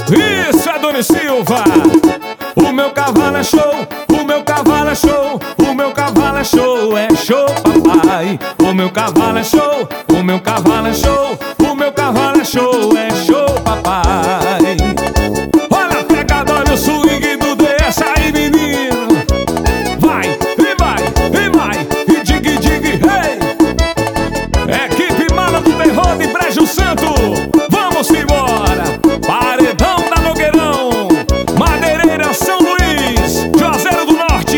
Isso é Doni Silva. O meu cavalo é show, o meu cavalo é show, o meu cavalo é show, é show, papai. O meu cavalo é show, o meu cavalo é show, o meu cavalo é show, é show, papai. Olha a pegada, olha o swing do desse aí, menino. Vai, e vai, e vai, e digue, digue, hey. Equipe Mala do Terror de Brejo Santo, vamos embora. Paredão da Nogueirão, Madeireira, São Luís, Juazeiro do Norte.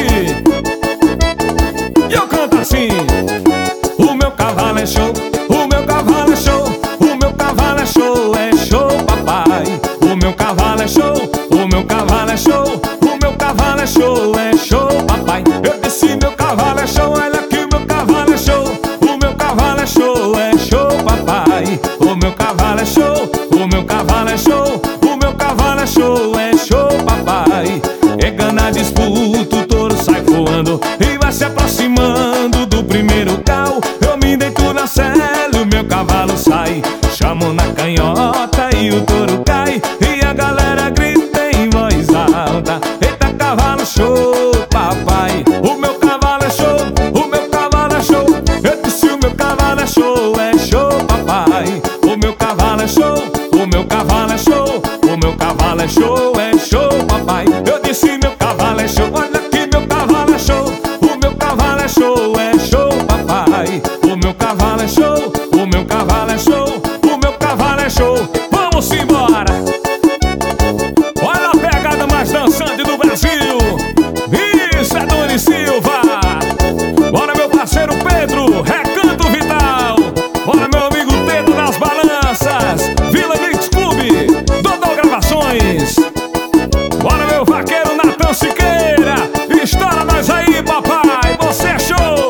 E eu canto assim: o meu cavalo é show, o meu cavalo é show, o meu cavalo é show, é show, papai. O meu cavalo é show, o meu cavalo é show, o meu cavalo é show, é show, papai. Eu disse meu cavalo é show, olha que o meu cavalo é show, o meu cavalo é show, é show, papai. O meu cavalo é show, o meu cavalo é show, o meu cavalo é show, é show, papai. Pegando a disputa, o touro sai voando e vai se aproximando do primeiro cal. Eu me deito na cela e o meu cavalo sai, chamo na canhota e o touro cai. E a galera grita em voz alta: eita, cavalo show, papai. O meu cavalo é show, o meu cavalo é show. Eu disse o meu cavalo é show, papai. O meu cavalo é show, o meu cavalo é show, o meu cavalo é show, papai. Eu disse meu cavalo é show, olha aqui meu cavalo é show, o meu cavalo é show, papai. O meu cavalo é show, o meu cavalo é show, o meu cavalo é show. Vamos embora. Olha a pegada mais dançante do Brasil. Isso é Doni Silva. Bora meu parceiro Pedro, Recanto Vital. Bora meu amigo Pedro das Balanças, Vila Mix Clube, Dodô Gravações. Bora meu vaqueiro Natan Siqueira, estoura nós aí, papai, você é show.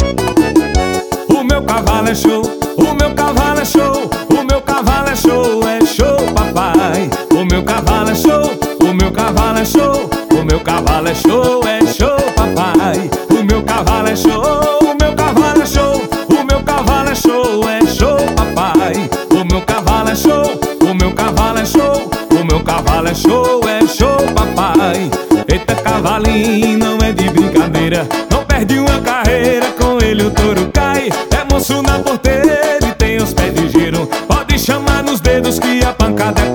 O meu cavalo é show, o meu cavalo é show, o meu cavalo é show, papai. O meu cavalo é show, o meu cavalo é show, o meu cavalo é show, papai. O meu cavalo é show, o meu cavalo é show, o meu cavalo é show, papai. O meu cavalo é show, o meu cavalo é show, o meu cavalo é show, papai. Eita, cavalinho, não é de brincadeira, não perde uma carreira, com ele o touro cai. É moço na porteira e tem os pés de giro, pode chamar nos dedos que a pancada é